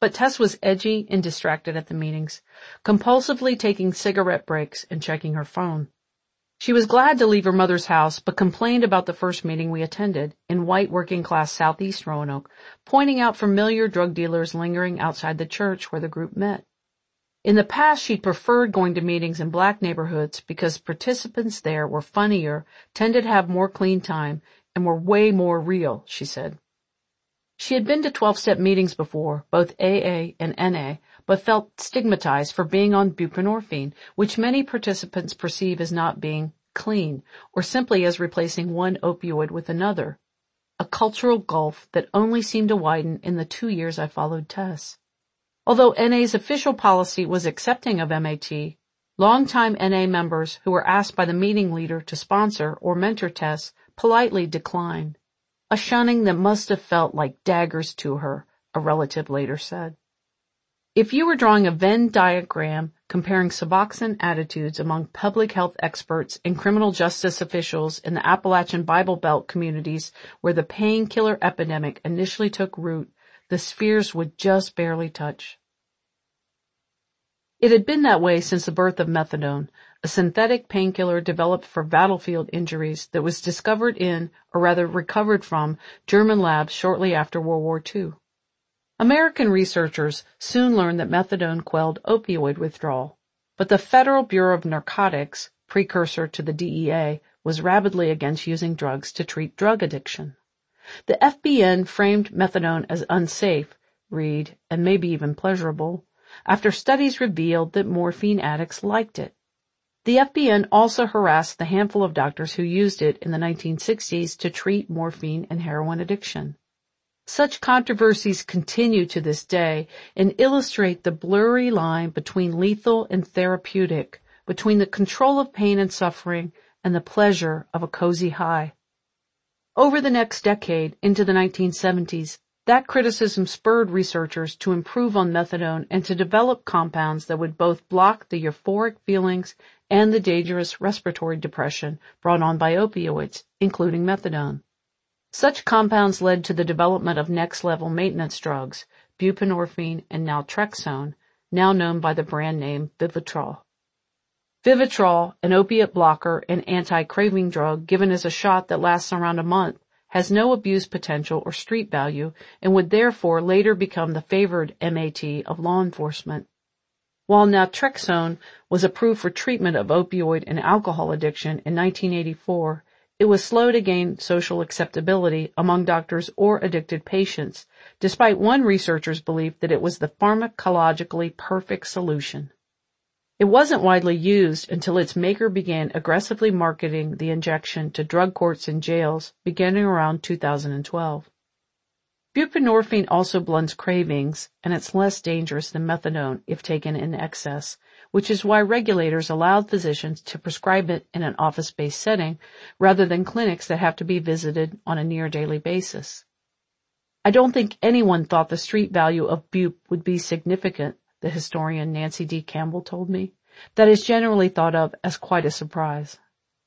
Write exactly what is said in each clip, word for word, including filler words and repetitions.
But Tess was edgy and distracted at the meetings, compulsively taking cigarette breaks and checking her phone. She was glad to leave her mother's house, but complained about the first meeting we attended in white working-class southeast Roanoke, pointing out familiar drug dealers lingering outside the church where the group met. In the past, she'd preferred going to meetings in black neighborhoods because participants there were funnier, tended to have more clean time, and were way more real, she said. She had been to twelve-step meetings before, both A A and N A, but felt stigmatized for being on buprenorphine, which many participants perceive as not being clean, or simply as replacing one opioid with another, a cultural gulf that only seemed to widen in the two years I followed Tess. Although N A's official policy was accepting of M A T, longtime N A members who were asked by the meeting leader to sponsor or mentor Tess politely declined, a shunning that must have felt like daggers to her, a relative later said. If you were drawing a Venn diagram comparing Suboxone attitudes among public health experts and criminal justice officials in the Appalachian Bible Belt communities where the painkiller epidemic initially took root, the spheres would just barely touch. It had been that way since the birth of methadone, a synthetic painkiller developed for battlefield injuries that was discovered in, or rather recovered from, German labs shortly after World War Two. American researchers soon learned that methadone quelled opioid withdrawal, but the Federal Bureau of Narcotics, precursor to the D E A, was rabidly against using drugs to treat drug addiction. The F B N framed methadone as unsafe, read, and maybe even pleasurable, after studies revealed that morphine addicts liked it. The F B N also harassed the handful of doctors who used it in the nineteen sixties to treat morphine and heroin addiction. Such controversies continue to this day and illustrate the blurry line between lethal and therapeutic, between the control of pain and suffering and the pleasure of a cozy high. Over the next decade, into the nineteen seventies, that criticism spurred researchers to improve on methadone and to develop compounds that would both block the euphoric feelings and the dangerous respiratory depression brought on by opioids, including methadone. Such compounds led to the development of next-level maintenance drugs, buprenorphine and naltrexone, now known by the brand name Vivitrol. Vivitrol, an opiate blocker and anti-craving drug given as a shot that lasts around a month, has no abuse potential or street value and would therefore later become the favored M A T of law enforcement. While naltrexone was approved for treatment of opioid and alcohol addiction in nineteen eighty-four, it was slow to gain social acceptability among doctors or addicted patients, despite one researcher's belief that it was the pharmacologically perfect solution. It wasn't widely used until its maker began aggressively marketing the injection to drug courts and jails beginning around two thousand twelve. Buprenorphine also blunts cravings, and it's less dangerous than methadone if taken in excess, which is why regulators allowed physicians to prescribe it in an office-based setting rather than clinics that have to be visited on a near-daily basis. I don't think anyone thought the street value of bup would be significant, the historian Nancy D. Campbell told me. That is generally thought of as quite a surprise.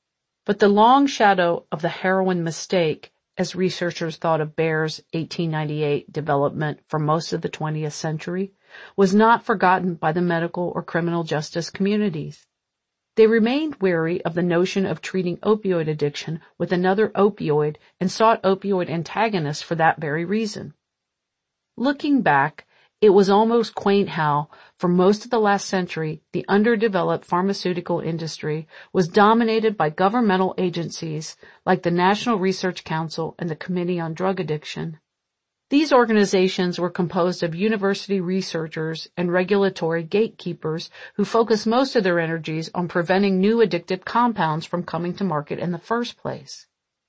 But the long shadow of the heroin mistake, as researchers thought of Bayer's eighteen ninety-eight development for most of the twentieth century, was not forgotten by the medical or criminal justice communities. They remained wary of the notion of treating opioid addiction with another opioid and sought opioid antagonists for that very reason. Looking back, it was almost quaint how, for most of the last century, the underdeveloped pharmaceutical industry was dominated by governmental agencies like the National Research Council and the Committee on Drug Addiction. These organizations were composed of university researchers and regulatory gatekeepers who focused most of their energies on preventing new addictive compounds from coming to market in the first place.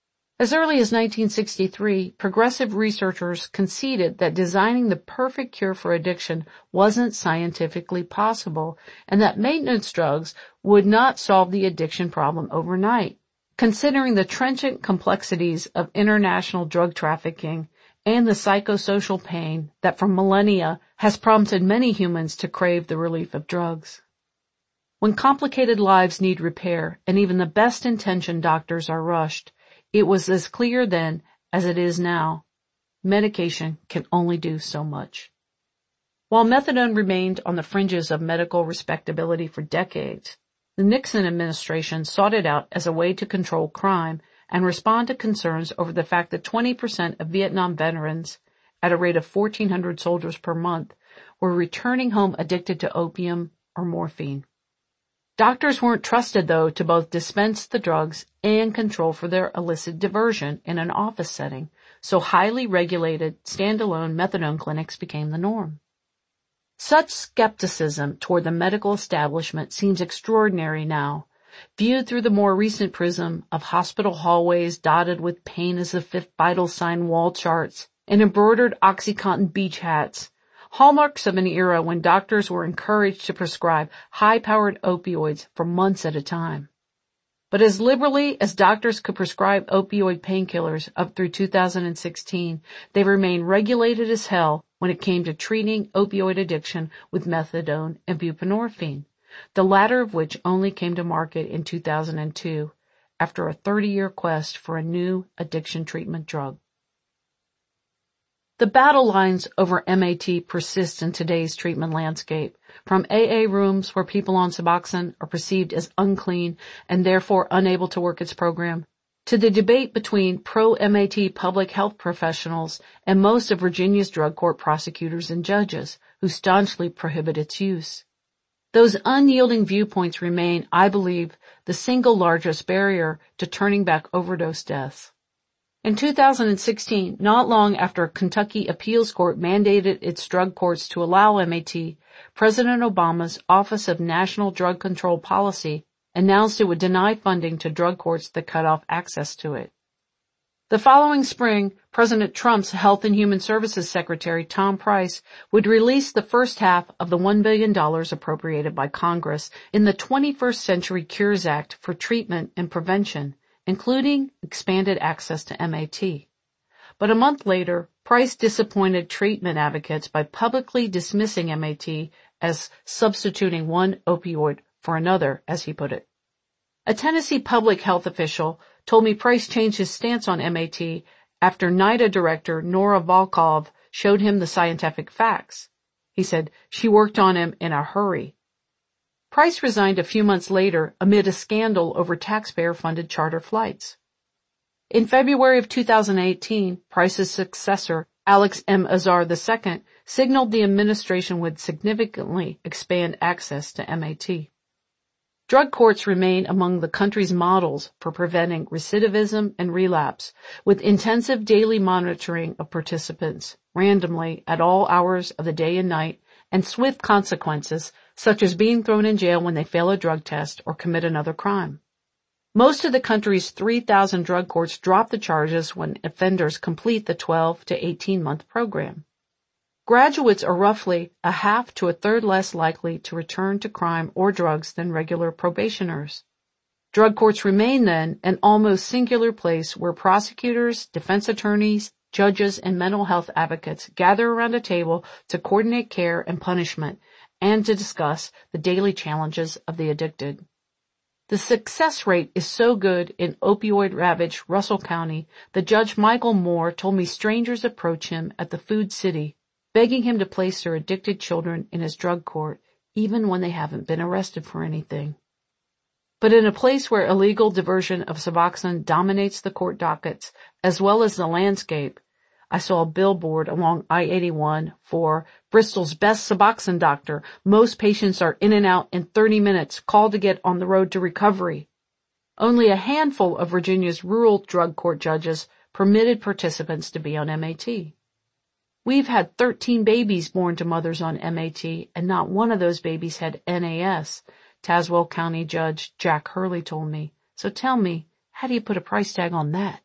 As early as nineteen sixty-three, progressive researchers conceded that designing the perfect cure for addiction wasn't scientifically possible and that maintenance drugs would not solve the addiction problem overnight. Considering the trenchant complexities of international drug trafficking and the psychosocial pain that for millennia has prompted many humans to crave the relief of drugs. When complicated lives need repair and even the best-intentioned doctors are rushed, it was as clear then as it is now. Medication can only do so much. While methadone remained on the fringes of medical respectability for decades, the Nixon administration sought it out as a way to control crime and respond to concerns over the fact that twenty percent of Vietnam veterans, at a rate of fourteen hundred soldiers per month, were returning home addicted to opium or morphine. Doctors weren't trusted, though, to both dispense the drugs and control for their illicit diversion in an office setting, so highly regulated, standalone methadone clinics became the norm. Such skepticism toward the medical establishment seems extraordinary now, viewed through the more recent prism of hospital hallways dotted with pain as the fifth vital sign wall charts and embroidered OxyContin beach hats, hallmarks of an era when doctors were encouraged to prescribe high-powered opioids for months at a time. But as liberally as doctors could prescribe opioid painkillers up through two thousand sixteen, they remained regulated as hell when it came to treating opioid addiction with methadone and buprenorphine, the latter of which only came to market in two thousand two, after a thirty-year quest for a new addiction treatment drug. The battle lines over M A T persist in today's treatment landscape, from A A rooms where people on Suboxone are perceived as unclean and therefore unable to work its program, to the debate between pro-M A T public health professionals and most of Virginia's drug court prosecutors and judges, who staunchly prohibit its use. Those unyielding viewpoints remain, I believe, the single largest barrier to turning back overdose deaths. In two thousand sixteen, not long after a Kentucky appeals court mandated its drug courts to allow M A T, President Obama's Office of National Drug Control Policy announced it would deny funding to drug courts that cut off access to it. The following spring, President Trump's Health and Human Services Secretary Tom Price would release the first half of the one billion dollars appropriated by Congress in the twenty-first Century Cures Act for treatment and prevention, including expanded access to M A T. But a month later, Price disappointed treatment advocates by publicly dismissing M A T as substituting one opioid for another, as he put it. A Tennessee public health official told me Price changed his stance on M A T after NIDA director Nora Volkov showed him the scientific facts. He said she worked on him in a hurry. Price resigned a few months later amid a scandal over taxpayer-funded charter flights. In February of two thousand eighteen, Price's successor, Alex M. Azar the Second, signaled the administration would significantly expand access to M A T. Drug courts remain among the country's models for preventing recidivism and relapse, with intensive daily monitoring of participants, randomly at all hours of the day and night, and swift consequences, such as being thrown in jail when they fail a drug test or commit another crime. Most of the country's three thousand drug courts drop the charges when offenders complete the twelve to eighteen month program. Graduates are roughly a half to a third less likely to return to crime or drugs than regular probationers. Drug courts remain, then, an almost singular place where prosecutors, defense attorneys, judges, and mental health advocates gather around a table to coordinate care and punishment and to discuss the daily challenges of the addicted. The success rate is so good in opioid-ravaged Russell County that Judge Michael Moore told me strangers approach him at the Food City, begging him to place their addicted children in his drug court, even when they haven't been arrested for anything. But in a place where illegal diversion of Suboxone dominates the court dockets, as well as the landscape, I saw a billboard along I eighty-one for Bristol's best Suboxone doctor. Most patients are in and out in thirty minutes. Call to get on the road to recovery. Only a handful of Virginia's rural drug court judges permitted participants to be on M A T. We've had thirteen babies born to mothers on M A T, and not one of those babies had N A S, Tazewell County Judge Jack Hurley told me. So tell me, how do you put a price tag on that?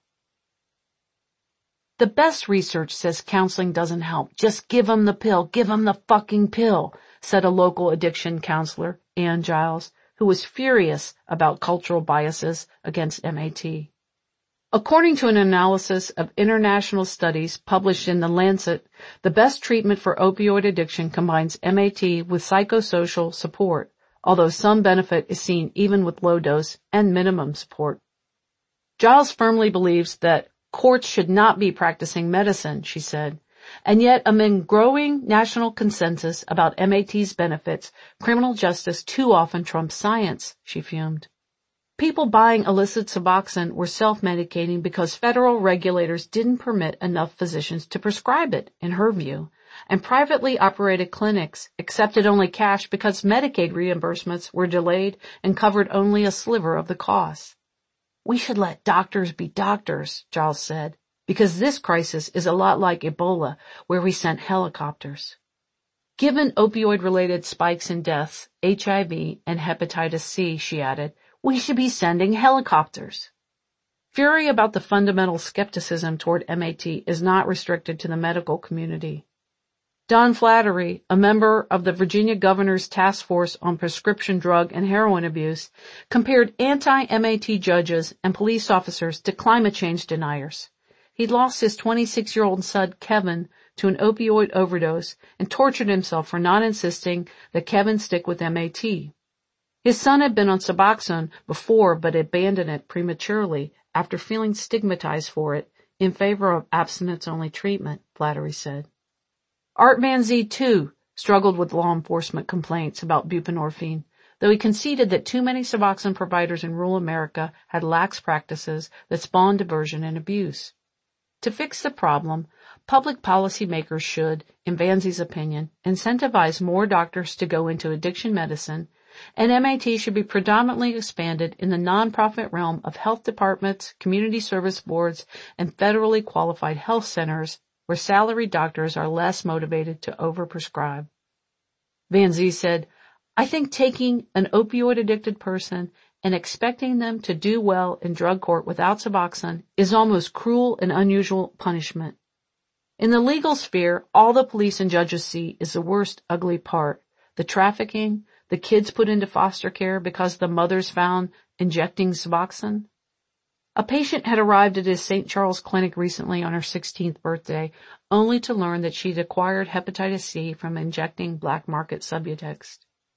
The best research says counseling doesn't help. Just give 'em the pill. Give 'em the fucking pill, said a local addiction counselor, Ann Giles, who was furious about cultural biases against M A T. According to an analysis of international studies published in The Lancet, the best treatment for opioid addiction combines M A T with psychosocial support, although some benefit is seen even with low dose and minimum support. Giles firmly believes that courts should not be practicing medicine, she said. And yet, amid growing national consensus about M A T's benefits, criminal justice too often trumps science, she fumed. People buying illicit Suboxone were self-medicating because federal regulators didn't permit enough physicians to prescribe it, in her view, and privately operated clinics accepted only cash because Medicaid reimbursements were delayed and covered only a sliver of the costs. We should let doctors be doctors, Giles said, because this crisis is a lot like Ebola, where we sent helicopters. Given opioid-related spikes in deaths, H I V, and hepatitis C, she added, we should be sending helicopters. Fury about the fundamental skepticism toward M A T is not restricted to the medical community. Don Flattery, a member of the Virginia Governor's Task Force on Prescription Drug and Heroin Abuse, compared anti-M A T judges and police officers to climate change deniers. He'd lost his twenty-six-year-old son, Kevin, to an opioid overdose and tortured himself for not insisting that Kevin stick with M A T. His son had been on Suboxone before but abandoned it prematurely after feeling stigmatized for it in favor of abstinence-only treatment, Flattery said. Art Van Zee, too, struggled with law enforcement complaints about buprenorphine, though he conceded that too many Suboxone providers in rural America had lax practices that spawned diversion and abuse. To fix the problem, public policy makers should, in Van Zee's opinion, incentivize more doctors to go into addiction medicine, and M A T should be predominantly expanded in the nonprofit realm of health departments, community service boards, and federally qualified health centers where salaried doctors are less motivated to overprescribe. Van Zee said, I think taking an opioid-addicted person and expecting them to do well in drug court without Suboxone is almost cruel and unusual punishment. In the legal sphere, all the police and judges see is the worst ugly part, the trafficking, the kids put into foster care because the mothers found injecting Suboxone. A patient had arrived at his Saint Charles clinic recently on her sixteenth birthday, only to learn that she'd acquired hepatitis C from injecting black market Subutex.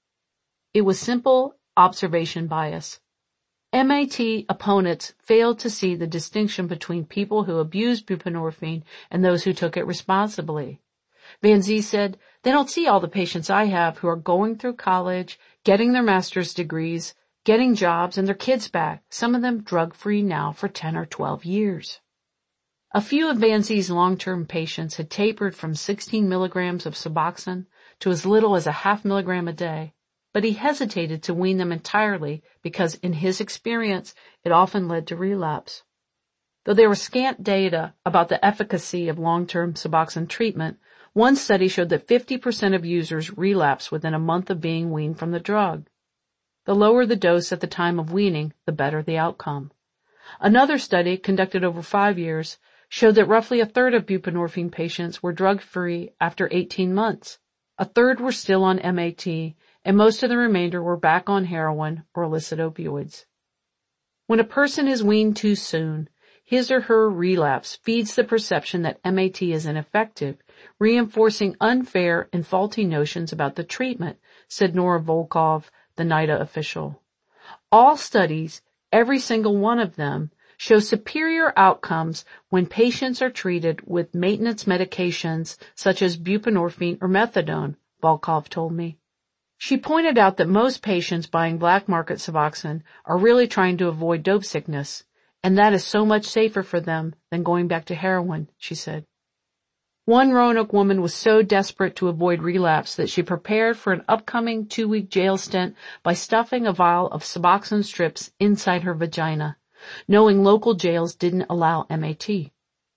It was simple observation bias. M A T opponents failed to see the distinction between people who abused buprenorphine and those who took it responsibly. Van Zee said, they don't see all the patients I have who are going through college, getting their master's degrees, getting jobs, and their kids back, some of them drug-free now for ten or twelve years. A few of Van Zee's long-term patients had tapered from sixteen milligrams of Suboxone to as little as a half milligram a day, but he hesitated to wean them entirely because, in his experience, it often led to relapse. Though there was scant data about the efficacy of long-term Suboxone treatment, one study showed that fifty percent of users relapse within a month of being weaned from the drug. The lower the dose at the time of weaning, the better the outcome. Another study, conducted over five years, showed that roughly a third of buprenorphine patients were drug-free after eighteen months. A third were still on M A T, and most of the remainder were back on heroin or illicit opioids. When a person is weaned too soon, his or her relapse feeds the perception that M A T is ineffective, reinforcing unfair and faulty notions about the treatment, said Nora Volkov, the NIDA official. All studies, every single one of them, show superior outcomes when patients are treated with maintenance medications such as buprenorphine or methadone, Volkov told me. She pointed out that most patients buying black market Suboxone are really trying to avoid dope sickness, and that is so much safer for them than going back to heroin, she said. One Roanoke woman was so desperate to avoid relapse that she prepared for an upcoming two-week jail stint by stuffing a vial of Suboxone strips inside her vagina, knowing local jails didn't allow M A T.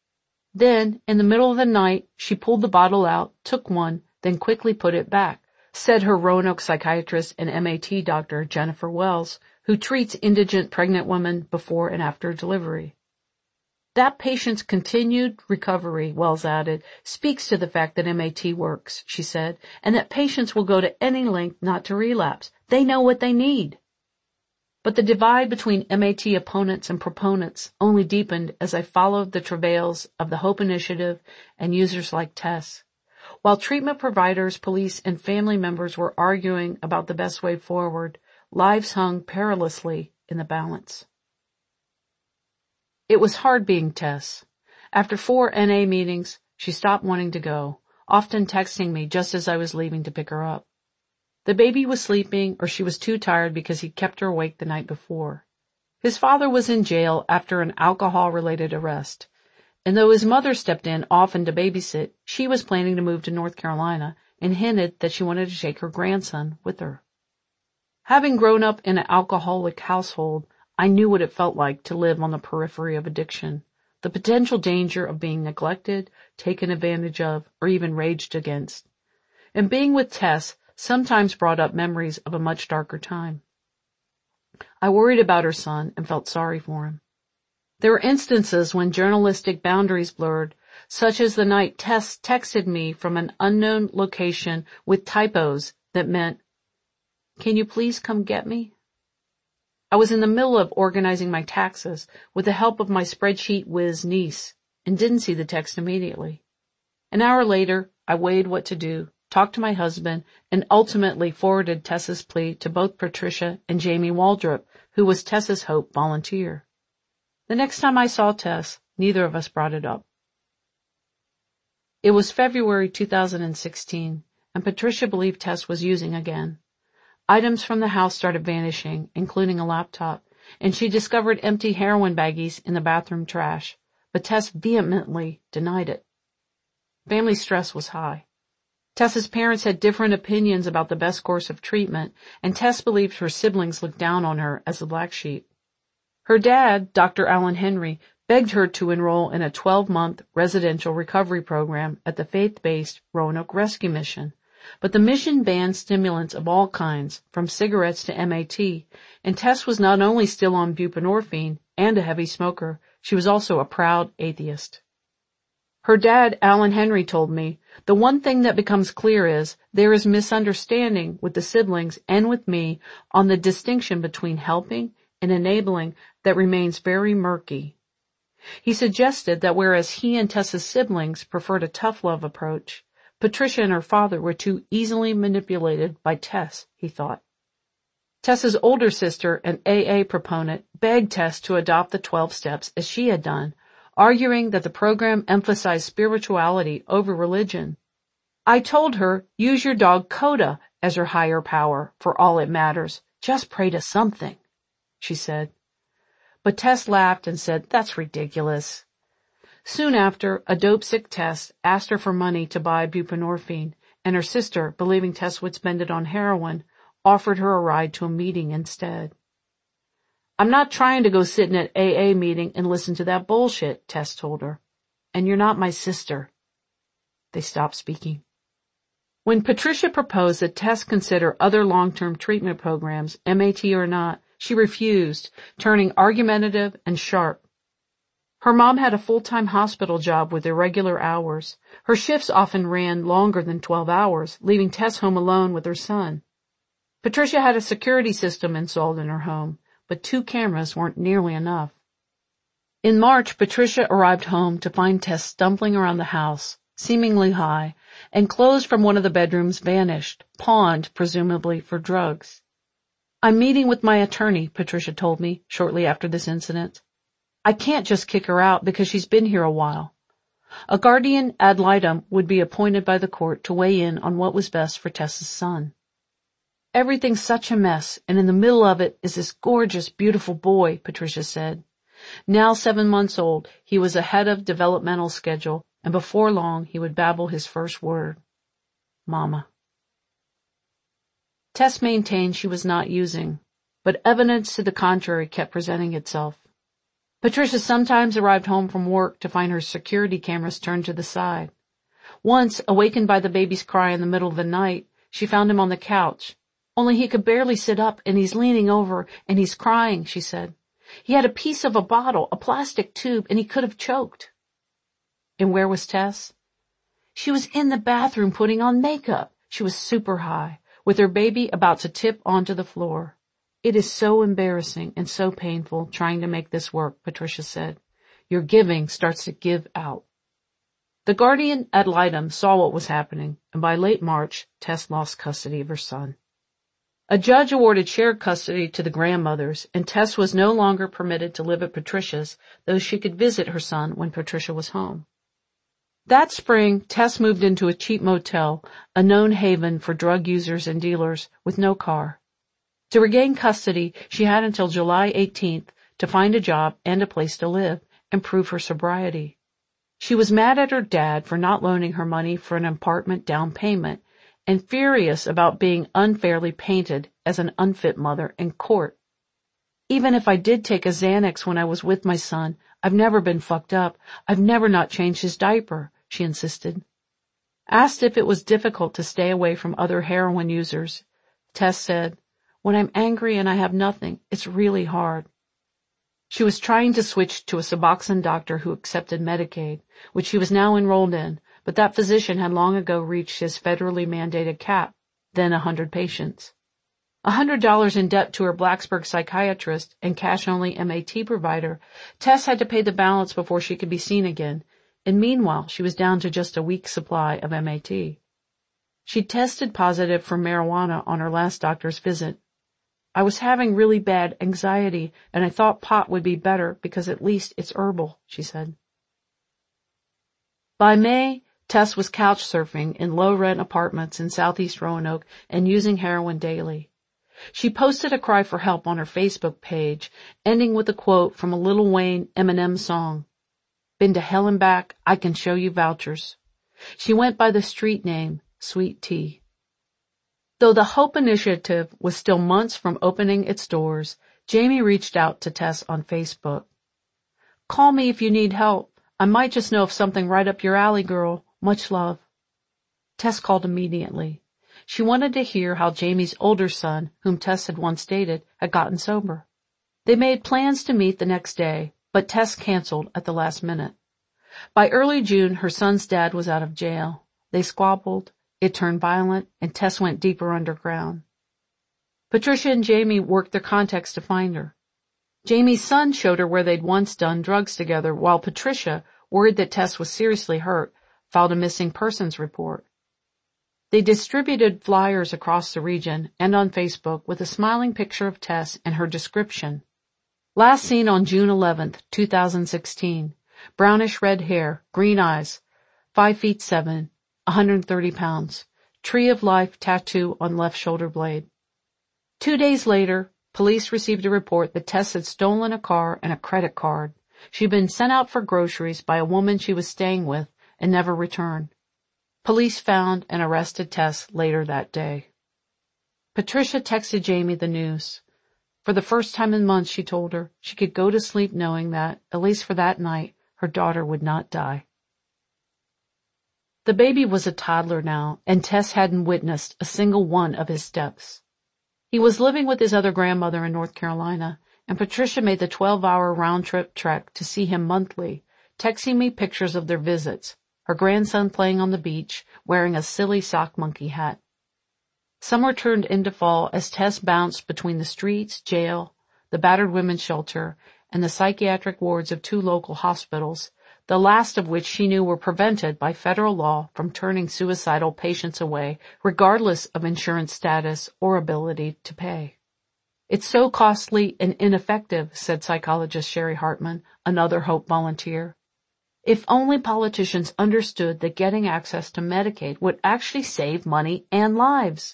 Then, in the middle of the night, she pulled the bottle out, took one, then quickly put it back, said her Roanoke psychiatrist and M A T doctor, Jennifer Wells, who treats indigent pregnant women before and after delivery. That patient's continued recovery, Wells added, speaks to the fact that M A T works, she said, and that patients will go to any length not to relapse. They know what they need. But the divide between M A T opponents and proponents only deepened as I followed the travails of the HOPE Initiative and users like Tess. While treatment providers, police, and family members were arguing about the best way forward, lives hung perilously in the balance. It was hard being Tess. After four N A meetings, She stopped wanting to go, often texting me just as I was leaving to pick her up. The baby was sleeping, or she was too tired because he'd kept her awake the night before. His father was in jail after an alcohol-related arrest, and though his mother stepped in often to babysit, she was planning to move to North Carolina and hinted that she wanted to take her grandson with her. Having grown up in an alcoholic household, I knew what it felt like to live on the periphery of addiction, the potential danger of being neglected, taken advantage of, or even raged against. And being with Tess sometimes brought up memories of a much darker time. I worried about her son and felt sorry for him. There were instances when journalistic boundaries blurred, such as the night Tess texted me from an unknown location with typos that meant, "Can you please come get me?" I was in the middle of organizing my taxes with the help of my spreadsheet whiz niece and didn't see the text immediately. An hour later, I weighed what to do, talked to my husband, and ultimately forwarded Tess's plea to both Patricia and Jamie Waldrop, who was Tess's Hope volunteer. The next time I saw Tess, neither of us brought it up. It was February two thousand sixteen, and Patricia believed Tess was using again. Items from the house started vanishing, including a laptop, and she discovered empty heroin baggies in the bathroom trash, but Tess vehemently denied it. Family stress was high. Tess's parents had different opinions about the best course of treatment, and Tess believed her siblings looked down on her as the black sheep. Her dad, Doctor Alan Henry, begged her to enroll in a twelve-month residential recovery program at the faith-based Roanoke Rescue Mission. But the mission banned stimulants of all kinds, from cigarettes to M A T, and Tess was not only still on buprenorphine and a heavy smoker, she was also a proud atheist. Her dad, Alan Henry, told me, "The one thing that becomes clear is there is misunderstanding with the siblings and with me on the distinction between helping and enabling that remains very murky." He suggested that whereas he and Tess's siblings preferred a tough love approach, Patricia and her father were too easily manipulated by Tess, he thought. Tess's older sister, an A A proponent, begged Tess to adopt the twelve steps as she had done, arguing that the program emphasized spirituality over religion. "I told her, use your dog Coda as your higher power for all it matters. Just pray to something," she said. But Tess laughed and said, "That's ridiculous." Soon after, a dope-sick Tess asked her for money to buy buprenorphine, and her sister, believing Tess would spend it on heroin, offered her a ride to a meeting instead. "I'm not trying to go sit in an A A meeting and listen to that bullshit," Tess told her. "And you're not my sister." They stopped speaking. When Patricia proposed that Tess consider other long-term treatment programs, M A T or not, she refused, turning argumentative and sharp. Her mom had a full-time hospital job with irregular hours. Her shifts often ran longer than twelve hours, leaving Tess home alone with her son. Patricia had a security system installed in her home, but two cameras weren't nearly enough. In March, Patricia arrived home to find Tess stumbling around the house, seemingly high, and clothes from one of the bedrooms vanished, pawned, presumably, for drugs. "I'm meeting with my attorney," Patricia told me shortly after this incident. "I can't just kick her out because she's been here a while." A guardian ad litem would be appointed by the court to weigh in on what was best for Tess's son. "Everything's such a mess, and in the middle of it is this gorgeous, beautiful boy," Patricia said. Now seven months old, he was ahead of developmental schedule, and before long he would babble his first word. Mama. Tess maintained she was not using, but evidence to the contrary kept presenting itself. Patricia sometimes arrived home from work to find her security cameras turned to the side. Once, awakened by the baby's cry in the middle of the night, she found him on the couch. "Only he could barely sit up, and he's leaning over, and he's crying," she said. "He had a piece of a bottle, a plastic tube, and he could have choked." And where was Tess? She was in the bathroom putting on makeup. She was super high, with her baby about to tip onto the floor. "It is so embarrassing and so painful trying to make this work," Patricia said. "Your giving starts to give out." The guardian ad litem saw what was happening, and by late March, Tess lost custody of her son. A judge awarded shared custody to the grandmothers, and Tess was no longer permitted to live at Patricia's, though she could visit her son when Patricia was home. That spring, Tess moved into a cheap motel, a known haven for drug users and dealers, with no car. To regain custody, she had until July eighteenth to find a job and a place to live and prove her sobriety. She was mad at her dad for not loaning her money for an apartment down payment and furious about being unfairly painted as an unfit mother in court. Even if I did take a Xanax when I was with my son, I've never been fucked up. I've never not changed his diaper, she insisted. Asked if it was difficult to stay away from other heroin users, Tess said, "When I'm angry and I have nothing, it's really hard." She was trying to switch to a Suboxone doctor who accepted Medicaid, which she was now enrolled in, but that physician had long ago reached his federally mandated cap, then a hundred patients. A hundred dollars in debt to her Blacksburg psychiatrist and cash-only M A T provider, Tess had to pay the balance before she could be seen again, and meanwhile she was down to just a week's supply of M A T. She tested positive for marijuana on her last doctor's visit. "I was having really bad anxiety, and I thought pot would be better because at least it's herbal," she said. By May, Tess was couch surfing in low-rent apartments in southeast Roanoke and using heroin daily. She posted a cry for help on her Facebook page, ending with a quote from a Lil Wayne Eminem song. "Been to hell and back, I can show you vouchers." She went by the street name Sweet Tea. Though the Hope Initiative was still months from opening its doors, Jamie reached out to Tess on Facebook. "Call me if you need help. I might just know of something right up your alley, girl. Much love." Tess called immediately. She wanted to hear how Jamie's older son, whom Tess had once dated, had gotten sober. They made plans to meet the next day, but Tess canceled at the last minute. By early June, her son's dad was out of jail. They squabbled, it turned violent, and Tess went deeper underground. Patricia and Jamie worked their contacts to find her. Jamie's son showed her where they'd once done drugs together, while Patricia, worried that Tess was seriously hurt, filed a missing persons report. They distributed flyers across the region and on Facebook with a smiling picture of Tess and her description. Last seen on June eleventh, two thousand sixteen. Brownish red hair, green eyes, five feet seven, one hundred thirty pounds. Tree of Life tattoo on left shoulder blade. Two days later, police received a report that Tess had stolen a car and a credit card. She'd been sent out for groceries by a woman she was staying with and never returned. Police found and arrested Tess later that day. Patricia texted Jamie the news. For the first time in months, she told her, she could go to sleep knowing that, at least for that night, her daughter would not die. The baby was a toddler now, and Tess hadn't witnessed a single one of his steps. He was living with his other grandmother in North Carolina, and Patricia made the twelve-hour round-trip trek to see him monthly, texting me pictures of their visits, her grandson playing on the beach, wearing a silly sock monkey hat. Summer turned into fall as Tess bounced between the streets, jail, the battered women's shelter, and the psychiatric wards of two local hospitals, the last of which she knew were prevented by federal law from turning suicidal patients away, regardless of insurance status or ability to pay. "It's so costly and ineffective," said psychologist Sherry Hartman, another Hope volunteer. "If only politicians understood that getting access to Medicaid would actually save money and lives."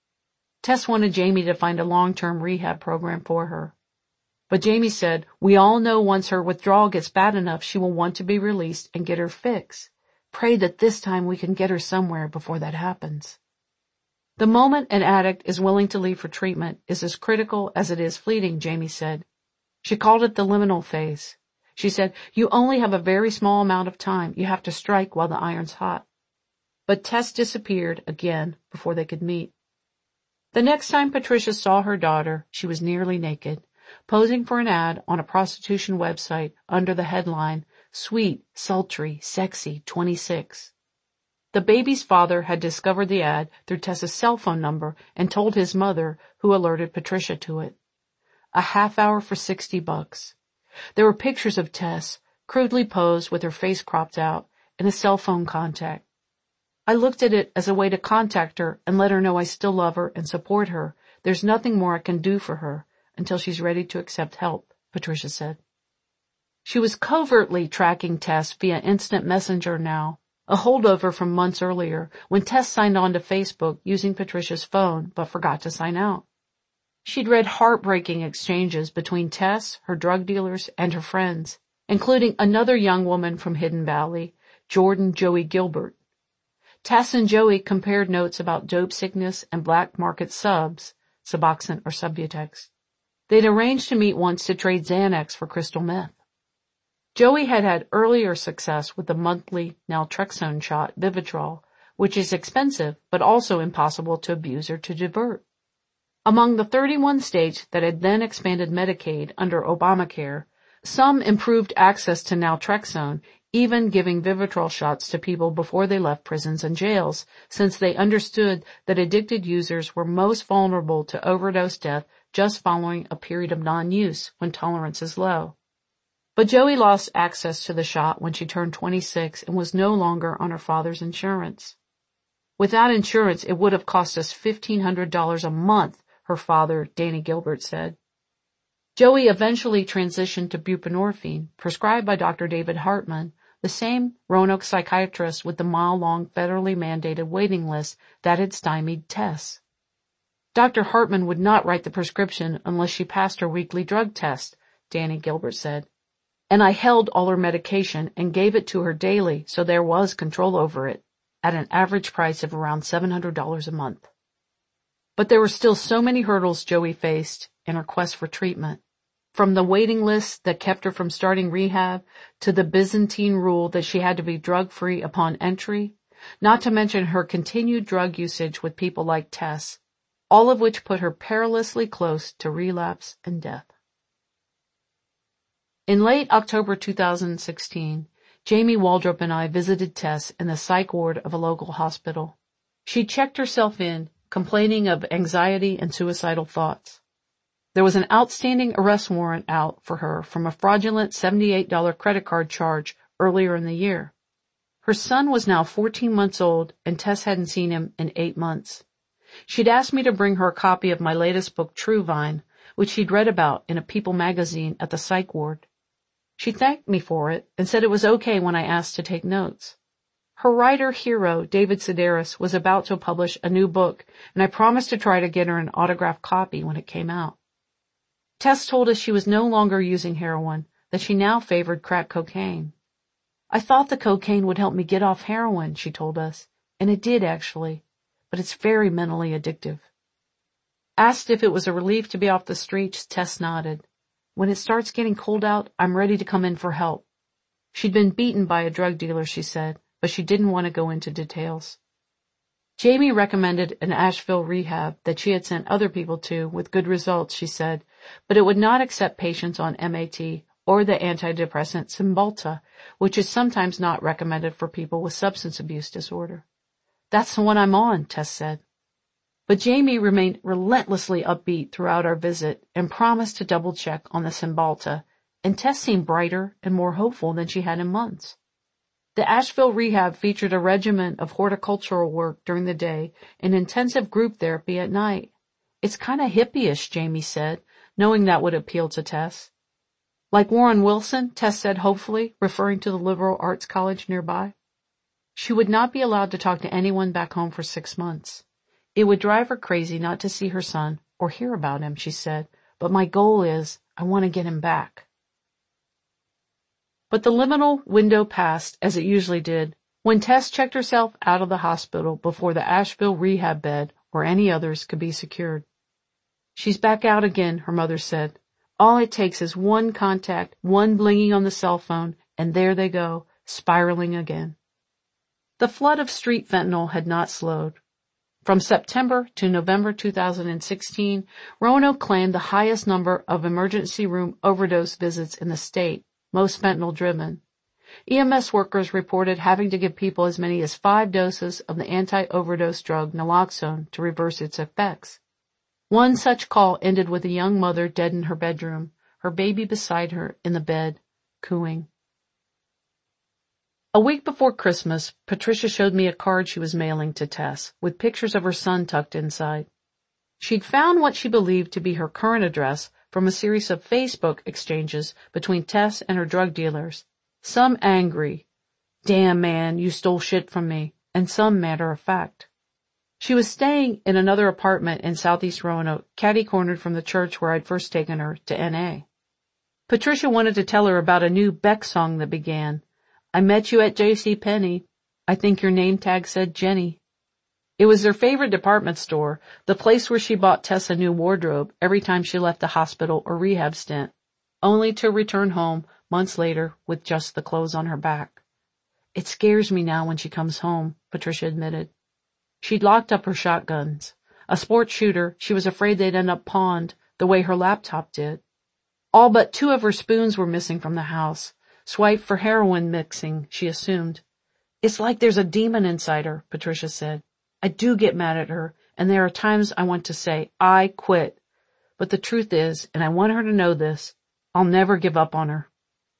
Tess wanted Jamie to find a long-term rehab program for her. But Jamie said, "We all know once her withdrawal gets bad enough, she will want to be released and get her fix. Pray that this time we can get her somewhere before that happens." The moment an addict is willing to leave for treatment is as critical as it is fleeting, Jamie said. She called it the liminal phase. She said, "You only have a very small amount of time. You have to strike while the iron's hot." But Tess disappeared again before they could meet. The next time Patricia saw her daughter, she was nearly naked, posing for an ad on a prostitution website under the headline, "Sweet, Sultry, Sexy, twenty-six. The baby's father had discovered the ad through Tess's cell phone number and told his mother, who alerted Patricia to it. A half hour for sixty bucks. There were pictures of Tess, crudely posed with her face cropped out, and a cell phone contact. "I looked at it as a way to contact her and let her know I still love her and support her. There's nothing more I can do for her until she's ready to accept help," Patricia said. She was covertly tracking Tess via instant messenger now, a holdover from months earlier when Tess signed on to Facebook using Patricia's phone but forgot to sign out. She'd read heartbreaking exchanges between Tess, her drug dealers, and her friends, including another young woman from Hidden Valley, Jordan Joey Gilbert. Tess and Joey compared notes about dope sickness and black market subs, Suboxone or Subutex. They'd arranged to meet once to trade Xanax for crystal meth. Joey had had earlier success with the monthly naltrexone shot, Vivitrol, which is expensive but also impossible to abuse or to divert. Among the thirty-one states that had then expanded Medicaid under Obamacare, some improved access to naltrexone, even giving Vivitrol shots to people before they left prisons and jails, since they understood that addicted users were most vulnerable to overdose death just following a period of non-use when tolerance is low. But Joey lost access to the shot when she turned twenty-six and was no longer on her father's insurance. Without insurance, it would have cost us fifteen hundred dollars a month, her father, Danny Gilbert, said. Joey eventually transitioned to buprenorphine, prescribed by Doctor David Hartman, the same Roanoke psychiatrist with the mile-long federally mandated waiting list that had stymied Tess. Doctor Hartman would not write the prescription unless she passed her weekly drug test, Danny Gilbert said. And I held all her medication and gave it to her daily so there was control over it, at an average price of around seven hundred dollars a month. But there were still so many hurdles Joey faced in her quest for treatment. From the waiting list that kept her from starting rehab to the Byzantine rule that she had to be drug-free upon entry, not to mention her continued drug usage with people like Tess, all of which put her perilously close to relapse and death. In late October two thousand sixteen, Jamie Waldrop and I visited Tess in the psych ward of a local hospital. She checked herself in, complaining of anxiety and suicidal thoughts. There was an outstanding arrest warrant out for her from a fraudulent seventy-eight dollars credit card charge earlier in the year. Her son was now fourteen months old, and Tess hadn't seen him in eight months. She'd asked me to bring her a copy of my latest book, Truvine, which she'd read about in a People magazine at the psych ward. She thanked me for it and said it was okay when I asked to take notes. Her writer hero, David Sedaris, was about to publish a new book, and I promised to try to get her an autographed copy when it came out. Tess told us she was no longer using heroin, that she now favored crack cocaine. I thought the cocaine would help me get off heroin, she told us, and it did actually, but it's very mentally addictive. Asked if it was a relief to be off the streets, Tess nodded. When it starts getting cold out, I'm ready to come in for help. She'd been beaten by a drug dealer, she said, but she didn't want to go into details. Jamie recommended an Asheville rehab that she had sent other people to with good results, she said, but it would not accept patients on M A T or the antidepressant Cymbalta, which is sometimes not recommended for people with substance abuse disorder. That's the one I'm on, Tess said. But Jamie remained relentlessly upbeat throughout our visit and promised to double-check on the Cymbalta, and Tess seemed brighter and more hopeful than she had in months. The Asheville rehab featured a regimen of horticultural work during the day and intensive group therapy at night. It's kind of hippie-ish, Jamie said, knowing that would appeal to Tess. Like Warren Wilson, Tess said hopefully, referring to the liberal arts college nearby. She would not be allowed to talk to anyone back home for six months. It would drive her crazy not to see her son or hear about him, she said, but my goal is I want to get him back. But the liminal window passed, as it usually did, when Tess checked herself out of the hospital before the Asheville rehab bed or any others could be secured. She's back out again, her mother said. All it takes is one contact, one blinging on the cell phone, and there they go, spiraling again. The flood of street fentanyl had not slowed. From September to November two thousand sixteen, Roanoke claimed the highest number of emergency room overdose visits in the state, most fentanyl-driven. E M S workers reported having to give people as many as five doses of the anti-overdose drug naloxone to reverse its effects. One such call ended with a young mother dead in her bedroom, her baby beside her in the bed, cooing. A week before Christmas, Patricia showed me a card she was mailing to Tess, with pictures of her son tucked inside. She'd found what she believed to be her current address from a series of Facebook exchanges between Tess and her drug dealers, some angry, Damn, man, you stole shit from me, and some matter of fact. She was staying in another apartment in southeast Roanoke, catty-cornered from the church where I'd first taken her to N A Patricia wanted to tell her about a new Beck song that began, I met you at J C Penney. I think your name tag said Jenny. It was their favorite department store, the place where she bought Tess a new wardrobe every time she left the hospital or rehab stint, only to return home months later with just the clothes on her back. It scares me now when she comes home, Patricia admitted. She'd locked up her shotguns. A sports shooter, she was afraid they'd end up pawned the way her laptop did. All but two of her spoons were missing from the house, swiped for heroin mixing, she assumed. It's like there's a demon inside her, Patricia said. I do get mad at her, and there are times I want to say, I quit. But the truth is, and I want her to know this, I'll never give up on her.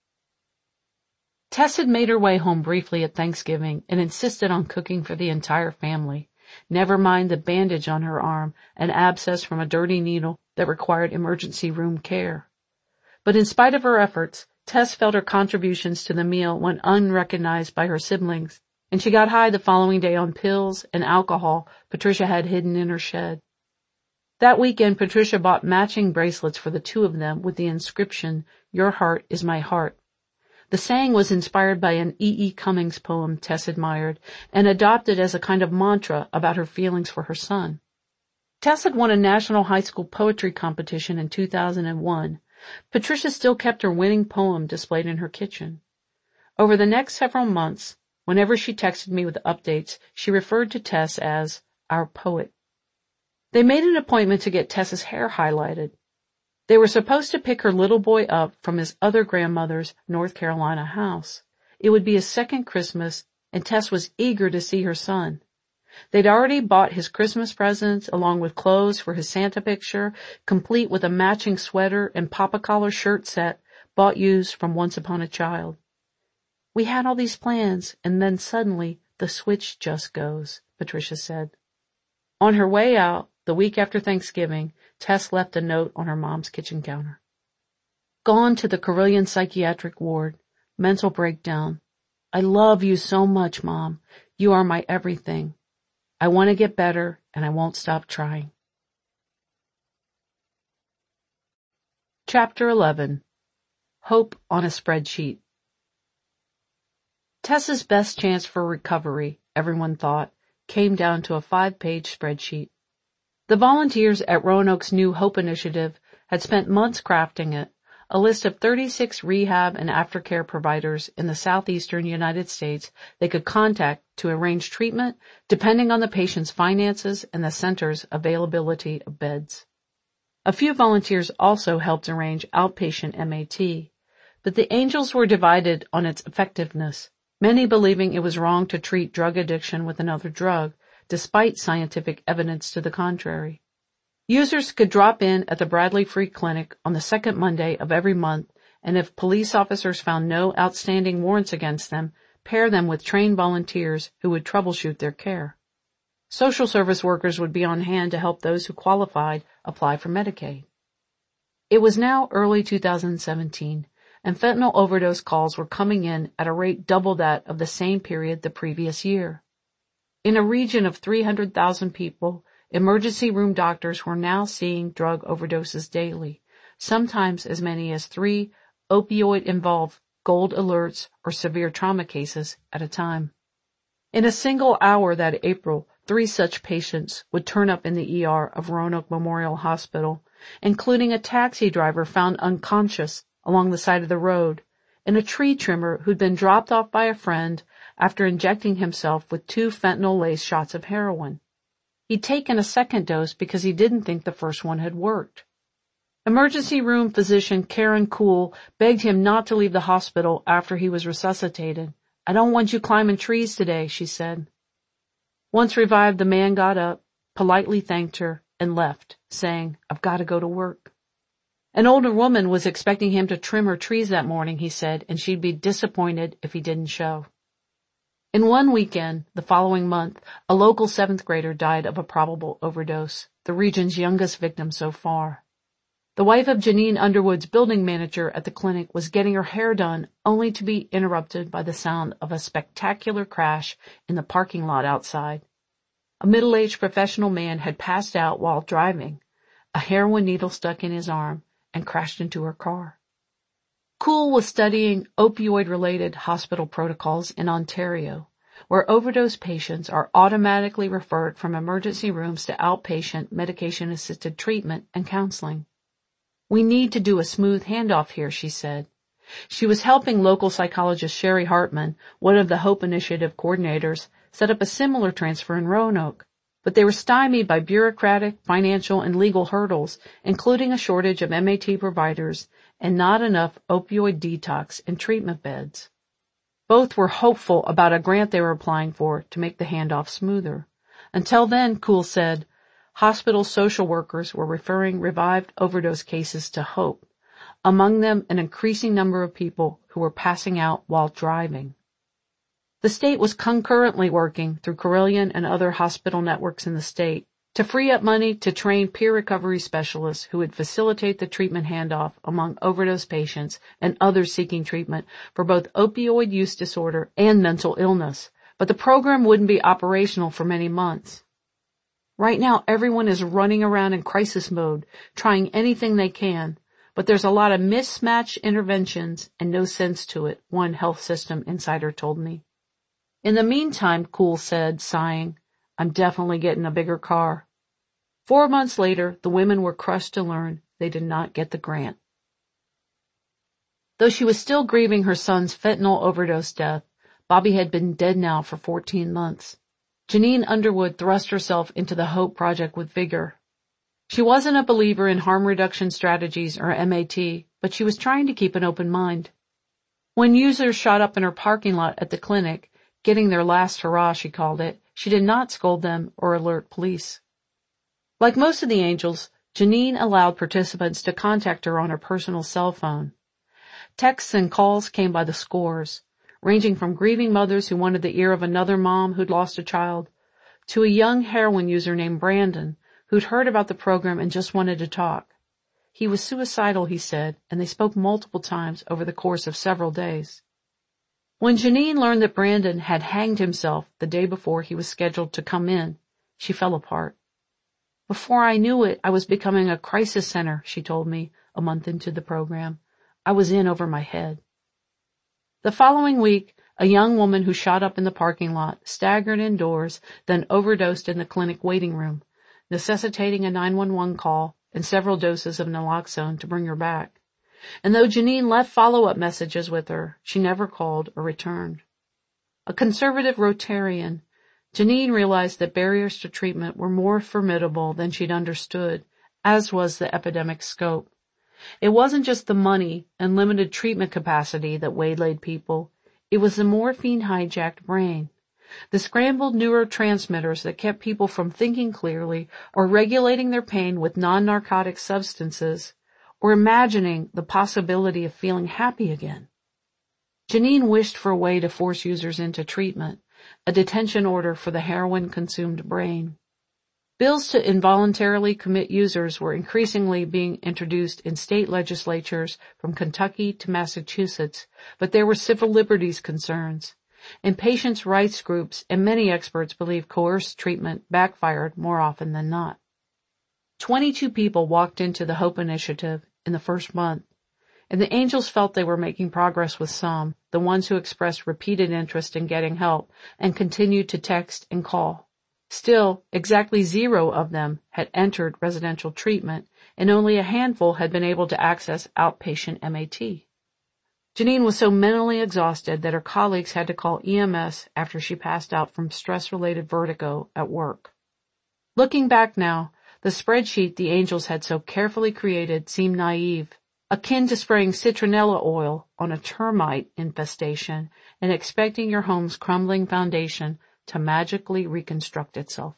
Tess had made her way home briefly at Thanksgiving and insisted on cooking for the entire family. Never mind the bandage on her arm, an abscess from a dirty needle that required emergency room care. But in spite of her efforts, Tess felt her contributions to the meal went unrecognized by her siblings, and she got high the following day on pills and alcohol Patricia had hidden in her shed. That weekend, Patricia bought matching bracelets for the two of them with the inscription, Your heart is my heart. The saying was inspired by an E. E. Cummings poem Tess admired and adopted as a kind of mantra about her feelings for her son. Tess had won a national high school poetry competition in two thousand one. Patricia still kept her winning poem displayed in her kitchen. Over the next several months, whenever she texted me with updates, she referred to Tess as our poet. They made an appointment to get Tess's hair highlighted. They were supposed to pick her little boy up from his other grandmother's North Carolina house. It would be his second Christmas, and Tess was eager to see her son. They'd already bought his Christmas presents along with clothes for his Santa picture, complete with a matching sweater and papa collar shirt set bought used from Once Upon a Child. We had all these plans, and then suddenly the switch just goes, Patricia said. On her way out, the week after Thanksgiving, Tess left a note on her mom's kitchen counter. Gone to the Carilion Psychiatric Ward. Mental breakdown. I love you so much, Mom. You are my everything. I want to get better, and I won't stop trying. Chapter eleven. Hope on a Spreadsheet. Tess's best chance for recovery, everyone thought, came down to a five-page spreadsheet. The volunteers at Roanoke's new Hope Initiative had spent months crafting it, a list of thirty-six rehab and aftercare providers in the southeastern United States they could contact to arrange treatment depending on the patient's finances and the center's availability of beds. A few volunteers also helped arrange outpatient M A T, but the angels were divided on its effectiveness, many believing it was wrong to treat drug addiction with another drug, despite scientific evidence to the contrary. Users could drop in at the Bradley Free Clinic on the second Monday of every month, and if police officers found no outstanding warrants against them, pair them with trained volunteers who would troubleshoot their care. Social service workers would be on hand to help those who qualified apply for Medicaid. It was now early two thousand seventeen, and fentanyl overdose calls were coming in at a rate double that of the same period the previous year. In a region of three hundred thousand people, emergency room doctors were now seeing drug overdoses daily, sometimes as many as three opioid-involved gold alerts or severe trauma cases at a time. In a single hour that April, three such patients would turn up in the E R of Roanoke Memorial Hospital, including a taxi driver found unconscious along the side of the road, and a tree trimmer who'd been dropped off by a friend after injecting himself with two fentanyl-laced shots of heroin. He'd taken a second dose because he didn't think the first one had worked. Emergency room physician Karen Kuhl begged him not to leave the hospital after he was resuscitated. I don't want you climbing trees today, she said. Once revived, the man got up, politely thanked her, and left, saying, I've got to go to work. An older woman was expecting him to trim her trees that morning, he said, and she'd be disappointed if he didn't show. In one weekend, the following month, a local seventh grader died of a probable overdose, the region's youngest victim so far. The wife of Janine Underwood's building manager at the clinic was getting her hair done only to be interrupted by the sound of a spectacular crash in the parking lot outside. A middle-aged professional man had passed out while driving, a heroin needle stuck in his arm, and crashed into her car. Kuhl was studying opioid-related hospital protocols in Ontario, where overdose patients are automatically referred from emergency rooms to outpatient medication-assisted treatment and counseling. "We need to do a smooth handoff here," she said. She was helping local psychologist Sherry Hartman, one of the Hope Initiative coordinators, set up a similar transfer in Roanoke, but they were stymied by bureaucratic, financial, and legal hurdles, including a shortage of M A T providers and not enough opioid detox and treatment beds. Both were hopeful about a grant they were applying for to make the handoff smoother. Until then, Kuhl said, hospital social workers were referring revived overdose cases to Hope, among them an increasing number of people who were passing out while driving. The state was concurrently working through Carilion and other hospital networks in the state to free up money to train peer recovery specialists who would facilitate the treatment handoff among overdose patients and others seeking treatment for both opioid use disorder and mental illness, but the program wouldn't be operational for many months. Right now, everyone is running around in crisis mode, trying anything they can, but there's a lot of mismatched interventions and no sense to it, one health system insider told me. In the meantime, Kuhl said, sighing, I'm definitely getting a bigger car. Four months later, the women were crushed to learn they did not get the grant. Though she was still grieving her son's fentanyl overdose death, Bobby had been dead now for fourteen months. Janine Underwood thrust herself into the Hope Project with vigor. She wasn't a believer in harm reduction strategies or M A T, but she was trying to keep an open mind. When users shot up in her parking lot at the clinic, getting their last hurrah, she called it, she did not scold them or alert police. Like most of the angels, Janine allowed participants to contact her on her personal cell phone. Texts and calls came by the scores, ranging from grieving mothers who wanted the ear of another mom who'd lost a child, to a young heroin user named Brandon who'd heard about the program and just wanted to talk. He was suicidal, he said, and they spoke multiple times over the course of several days. When Janine learned that Brandon had hanged himself the day before he was scheduled to come in, she fell apart. Before I knew it, I was becoming a crisis center, she told me a month into the program. I was in over my head. The following week, a young woman who shot up in the parking lot staggered indoors, then overdosed in the clinic waiting room, necessitating a nine one one call and several doses of naloxone to bring her back. And though Janine left follow-up messages with her, she never called or returned. A conservative Rotarian, Janine realized that barriers to treatment were more formidable than she'd understood, as was the epidemic's scope. It wasn't just the money and limited treatment capacity that waylaid people. It was the morphine-hijacked brain, the scrambled neurotransmitters that kept people from thinking clearly or regulating their pain with non-narcotic substances or imagining the possibility of feeling happy again. Janine wished for a way to force users into treatment, a detention order for the heroin-consumed brain. Bills to involuntarily commit users were increasingly being introduced in state legislatures from Kentucky to Massachusetts, but there were civil liberties concerns, and patients' rights groups and many experts believe coerced treatment backfired more often than not. Twenty-two people walked into the Hope Initiative in the first month, and the angels felt they were making progress with some, the ones who expressed repeated interest in getting help and continued to text and call. Still, exactly zero of them had entered residential treatment, and only a handful had been able to access outpatient M A T. Janine was so mentally exhausted that her colleagues had to call E M S after she passed out from stress-related vertigo at work. Looking back now, the spreadsheet the angels had so carefully created seemed naive, akin to spraying citronella oil on a termite infestation and expecting your home's crumbling foundation to magically reconstruct itself.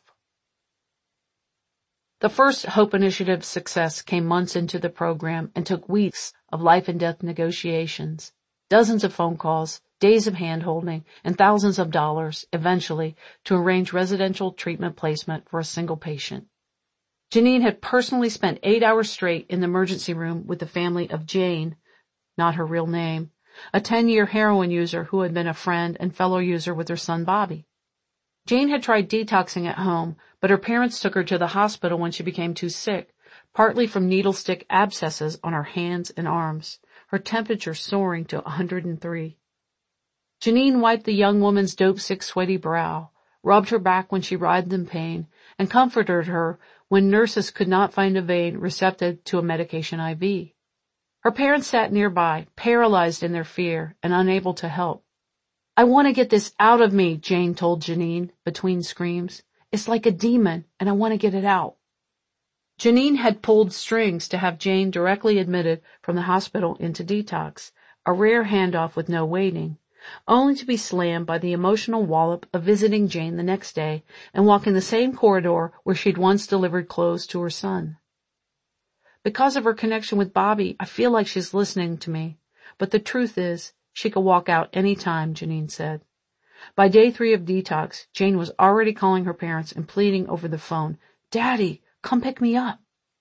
The first Hope Initiative success came months into the program and took weeks of life and death negotiations, dozens of phone calls, days of hand-holding, and thousands of dollars, eventually, to arrange residential treatment placement for a single patient. Janine had personally spent eight hours straight in the emergency room with the family of Jane, not her real name, a ten-year heroin user who had been a friend and fellow user with her son Bobby. Jane had tried detoxing at home, but her parents took her to the hospital when she became too sick, partly from needle stick abscesses on her hands and arms, her temperature soaring to one hundred three. Janine wiped the young woman's dope-sick, sweaty brow, rubbed her back when she writhed in pain, and comforted her when nurses could not find a vein receptive to a medication I V. Her parents sat nearby, paralyzed in their fear and unable to help. "I want to get this out of me," Jane told Janine between screams. "It's like a demon, and I want to get it out." Janine had pulled strings to have Jane directly admitted from the hospital into detox, a rare handoff with no waiting, only to be slammed by the emotional wallop of visiting Jane the next day and walking the same corridor where she'd once delivered clothes to her son. "Because of her connection with Bobby, I feel like she's listening to me, but the truth is, she could walk out any time," Janine said. By day three of detox, Jane was already calling her parents and pleading over the phone, "Daddy, come pick me up."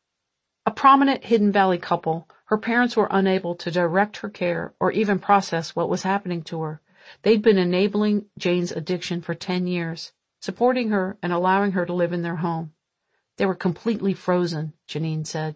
A prominent Hidden Valley couple, her parents were unable to direct her care or even process what was happening to her. They'd been enabling Jane's addiction for ten years, supporting her and allowing her to live in their home. They were completely frozen, Janine said.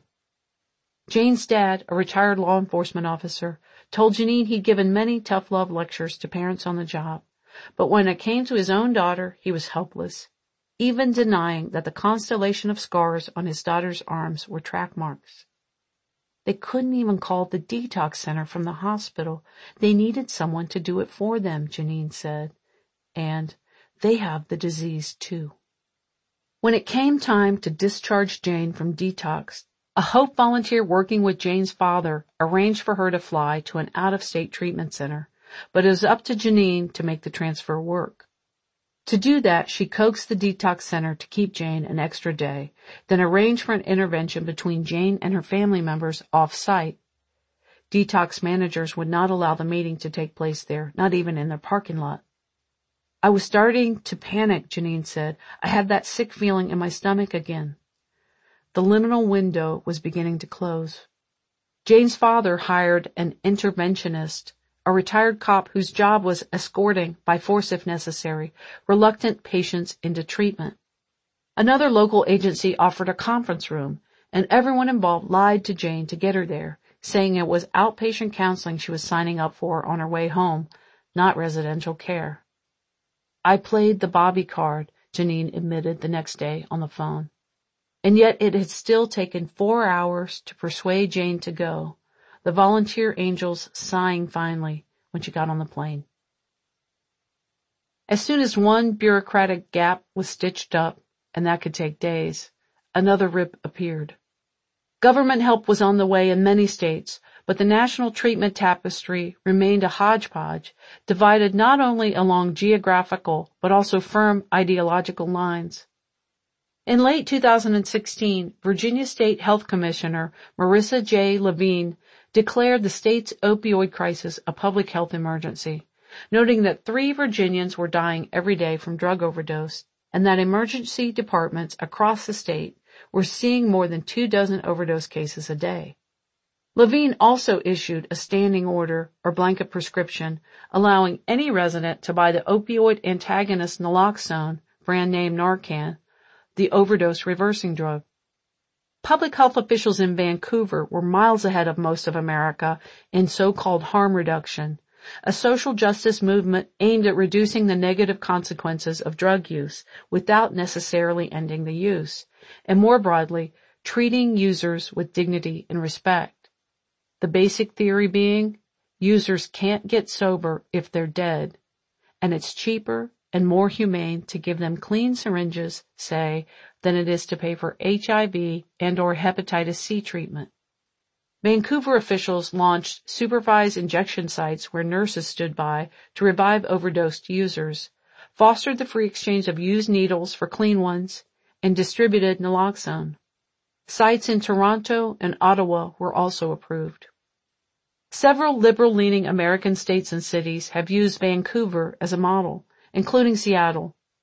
Jane's dad, a retired law enforcement officer, told Janine he'd given many tough love lectures to parents on the job, but when it came to his own daughter, he was helpless, even denying that the constellation of scars on his daughter's arms were track marks. They couldn't even call the detox center from the hospital. They needed someone to do it for them, Janine said. And they have the disease too. When it came time to discharge Jane from detox, a Hope volunteer working with Jane's father arranged for her to fly to an out-of-state treatment center, but it was up to Janine to make the transfer work. To do that, she coaxed the detox center to keep Jane an extra day, then arranged for an intervention between Jane and her family members off-site. Detox managers would not allow the meeting to take place there, not even in their parking lot. "I was starting to panic," Janine said. "I had that sick feeling in my stomach again." The liminal window was beginning to close. Jane's father hired an interventionist, a retired cop whose job was escorting, by force if necessary, reluctant patients into treatment. Another local agency offered a conference room, and everyone involved lied to Jane to get her there, saying it was outpatient counseling she was signing up for on her way home, not residential care. "I played the Bobby card," Janine admitted the next day on the phone. And yet it had still taken four hours to persuade Jane to go, the volunteer angels sighing finally when she got on the plane. As soon as one bureaucratic gap was stitched up, and that could take days, another rip appeared. Government help was on the way in many states, but the national treatment tapestry remained a hodgepodge, divided not only along geographical but also firm ideological lines. In late two thousand sixteen, Virginia State Health Commissioner Marissa J. Levine declared the state's opioid crisis a public health emergency, noting that three Virginians were dying every day from drug overdose and that emergency departments across the state were seeing more than two dozen overdose cases a day. Levine also issued a standing order or blanket prescription allowing any resident to buy the opioid antagonist naloxone, brand name Narcan, the overdose reversing drug. Public health officials in Vancouver were miles ahead of most of America in so-called harm reduction, a social justice movement aimed at reducing the negative consequences of drug use without necessarily ending the use, and more broadly, treating users with dignity and respect. The basic theory being, users can't get sober if they're dead, and it's cheaper and more humane to give them clean syringes, say, than it is to pay for H I V and or hepatitis C treatment. Vancouver officials launched supervised injection sites where nurses stood by to revive overdosed users, fostered the free exchange of used needles for clean ones, and distributed naloxone. Sites in Toronto and Ottawa were also approved. Several liberal-leaning American states and cities have used Vancouver as a model, including Seattle.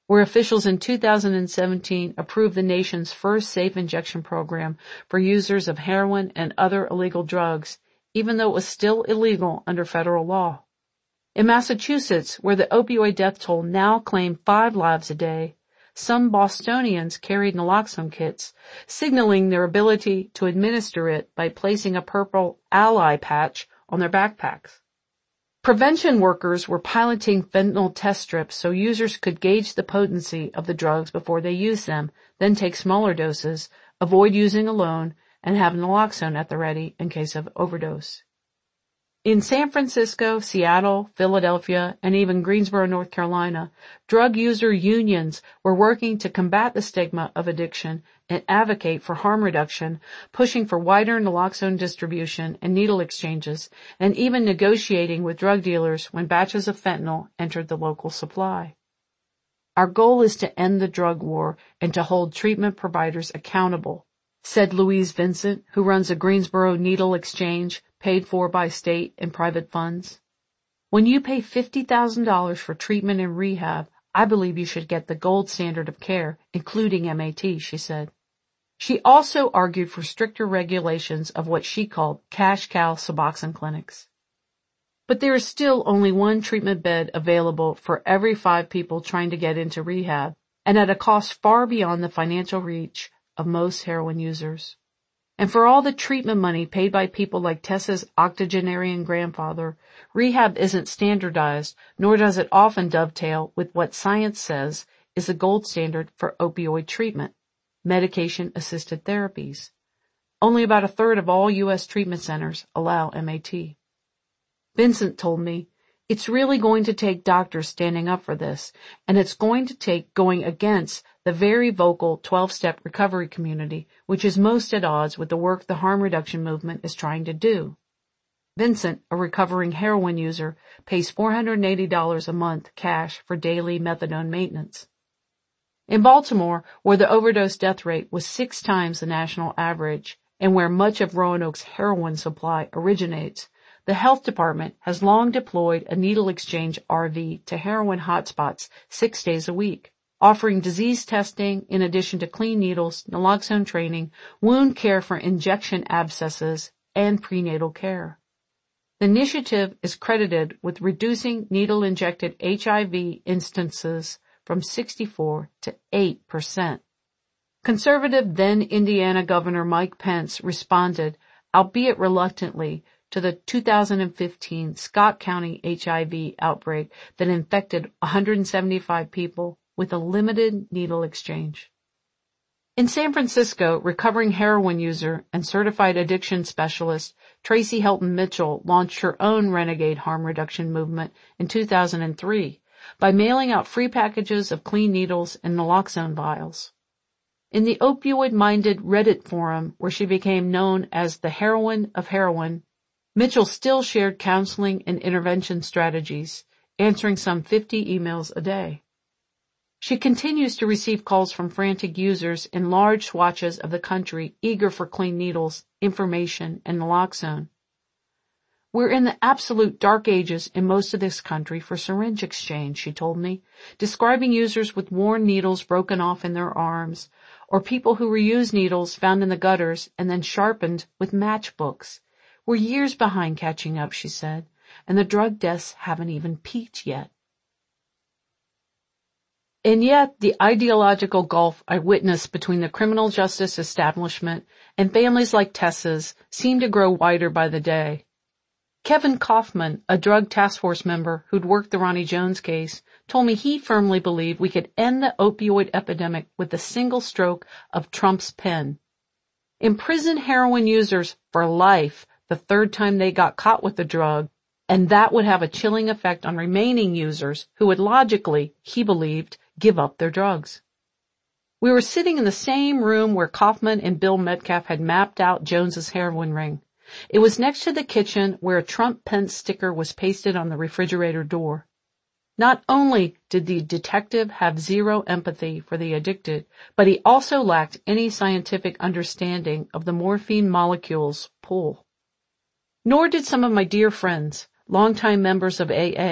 where officials in two thousand seventeen approved the nation's first safe injection program for users of heroin and other illegal drugs, even though it was still illegal under federal law. In Massachusetts, where the opioid death toll now claimed five lives a day, some Bostonians carried naloxone kits, signaling their ability to administer it by placing a purple Ally patch on their backpacks. Prevention workers were piloting fentanyl test strips so users could gauge the potency of the drugs before they use them, then take smaller doses, avoid using alone, and have naloxone at the ready in case of overdose. In San Francisco, Seattle, Philadelphia, and even Greensboro, North Carolina, drug user unions were working to combat the stigma of addiction and advocate for harm reduction, pushing for wider naloxone distribution and needle exchanges, and even negotiating with drug dealers when batches of fentanyl entered the local supply. Our goal is to end the drug war and to hold treatment providers accountable, said Louise Vincent, who runs a Greensboro needle exchange paid for by state and private funds. When you pay fifty thousand dollars for treatment and rehab, I believe you should get the gold standard of care, including M A T, she said. She also argued for stricter regulations of what she called cash cow Suboxone clinics. But there is still only one treatment bed available for every five people trying to get into rehab, and at a cost far beyond the financial reach of most heroin users. And for all the treatment money paid by people like Tessa's octogenarian grandfather, rehab isn't standardized, nor does it often dovetail with what science says is the gold standard for opioid treatment, medication-assisted therapies. Only about a third of all U S treatment centers allow M A T. Vincent told me, it's really going to take doctors standing up for this, and it's going to take going against the very vocal twelve-step recovery community, which is most at odds with the work the harm reduction movement is trying to do. Vincent, a recovering heroin user, pays four hundred eighty dollars a month cash for daily methadone maintenance. In Baltimore, where the overdose death rate was six times the national average, and where much of Roanoke's heroin supply originates, the health department has long deployed a needle exchange R V to heroin hotspots six days a week, offering disease testing in addition to clean needles, naloxone training, wound care for injection abscesses, and prenatal care. The initiative is credited with reducing needle-injected H I V instances from sixty-four to eight percent. Conservative then Indiana Governor Mike Pence responded, albeit reluctantly, to the two thousand fifteen Scott County H I V outbreak that infected one hundred seventy-five people with a limited needle exchange. In San Francisco, recovering heroin user and certified addiction specialist Tracy Helton Mitchell launched her own renegade harm reduction movement in two thousand three by mailing out free packages of clean needles and naloxone vials. In the opioid-minded Reddit forum, where she became known as the heroine of heroin, Mitchell still shared counseling and intervention strategies, answering some fifty emails a day. She continues to receive calls from frantic users in large swatches of the country eager for clean needles, information, and naloxone. We're in the absolute dark ages in most of this country for syringe exchange, she told me, describing users with worn needles broken off in their arms, or people who reuse needles found in the gutters and then sharpened with matchbooks. We're years behind catching up, she said, and the drug deaths haven't even peaked yet. And yet, the ideological gulf I witnessed between the criminal justice establishment and families like Tessa's seemed to grow wider by the day. Kevin Kaufman, a drug task force member who'd worked the Ronnie Jones case, told me he firmly believed we could end the opioid epidemic with a single stroke of Trump's pen. Imprison heroin users for life the third time they got caught with the drug, and that would have a chilling effect on remaining users who would logically, he believed, give up their drugs. We were sitting in the same room where Kaufman and Bill Metcalf had mapped out Jones's heroin ring. It was next to the kitchen where a Trump Pence sticker was pasted on the refrigerator door. Not only did the detective have zero empathy for the addicted, but he also lacked any scientific understanding of the morphine molecule's pull. Nor did some of my dear friends, longtime members of A A,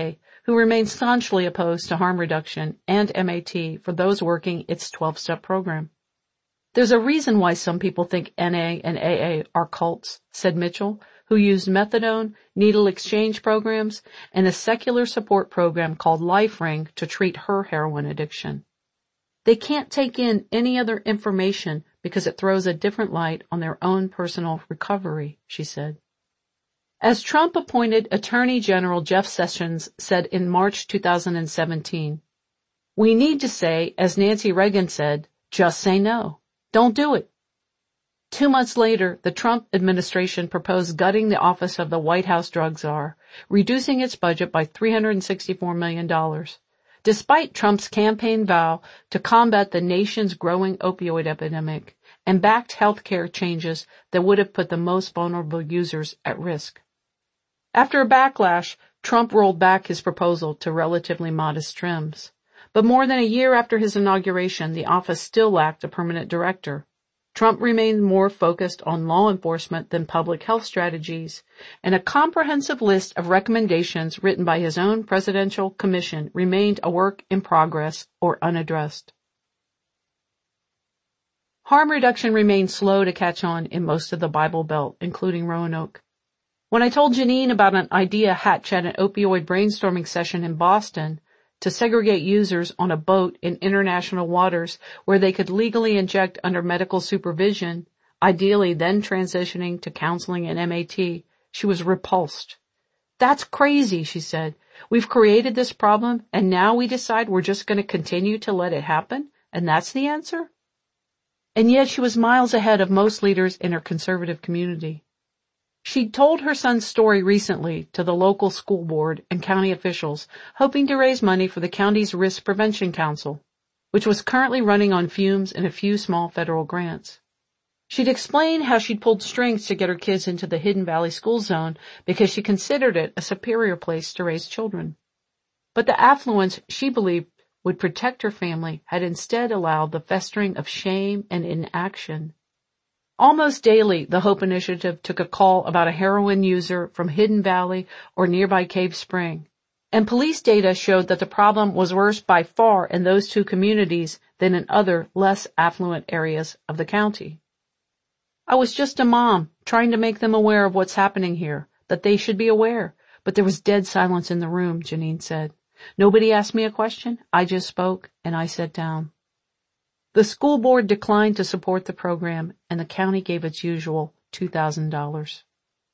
who remains staunchly opposed to harm reduction and M A T for those working its twelve-step program. There's a reason why some people think N A and A A are cults, said Mitchell, who used methadone, needle exchange programs, and a secular support program called LifeRing to treat her heroin addiction. They can't take in any other information because it throws a different light on their own personal recovery, she said. As Trump-appointed Attorney General Jeff Sessions said in March two thousand seventeen, "We need to say, as Nancy Reagan said, just say no. Don't do it." Two months later, the Trump administration proposed gutting the office of the White House drug czar, reducing its budget by three hundred sixty-four million dollars. Despite Trump's campaign vow to combat the nation's growing opioid epidemic and backed health care changes that would have put the most vulnerable users at risk. After a backlash, Trump rolled back his proposal to relatively modest trims. But more than a year after his inauguration, the office still lacked a permanent director. Trump remained more focused on law enforcement than public health strategies, and a comprehensive list of recommendations written by his own presidential commission remained a work in progress or unaddressed. Harm reduction remained slow to catch on in most of the Bible Belt, including Roanoke. When I told Janine about an idea hatched at an opioid brainstorming session in Boston to segregate users on a boat in international waters where they could legally inject under medical supervision, ideally then transitioning to counseling and M A T, she was repulsed. "That's crazy," she said. "We've created this problem and now we decide we're just going to continue to let it happen, and that's the answer?" And yet she was miles ahead of most leaders in her conservative community. She'd told her son's story recently to the local school board and county officials, hoping to raise money for the county's Risk Prevention Council, which was currently running on fumes and a few small federal grants. She'd explained how she'd pulled strings to get her kids into the Hidden Valley School Zone because she considered it a superior place to raise children. But the affluence she believed would protect her family had instead allowed the festering of shame and inaction. Almost daily, the Hope Initiative took a call about a heroin user from Hidden Valley or nearby Cave Spring, and police data showed that the problem was worse by far in those two communities than in other, less affluent areas of the county. "I was just a mom, trying to make them aware of what's happening here, that they should be aware, but there was dead silence in the room," Janine said. "Nobody asked me a question, I just spoke, and I sat down." The school board declined to support the program, and the county gave its usual two thousand dollars.